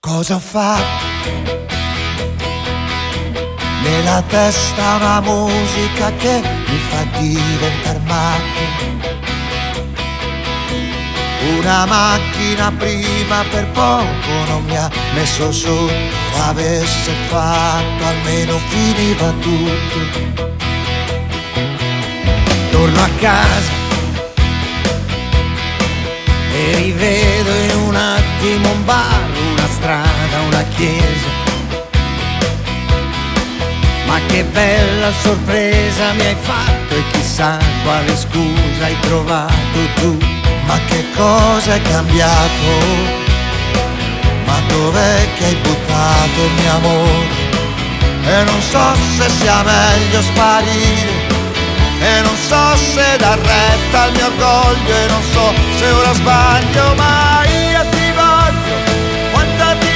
Cosa ho fatto? Nella testa una musica che mi fa diventare matto. Una macchina prima per poco non mi ha messo sotto. L'avesse fatto almeno finiva tutto. Torno a casa e rivedo in un attimo un bar, una strada, una chiesa. Ma che bella sorpresa mi hai fatto e chissà quale scusa hai trovato tu. Ma che cosa è cambiato? Ma dov'è che hai buttato il mio amore? E non so se sia meglio sparire, e non so se dar retta al mio orgoglio, e non so se ora sbaglio mai.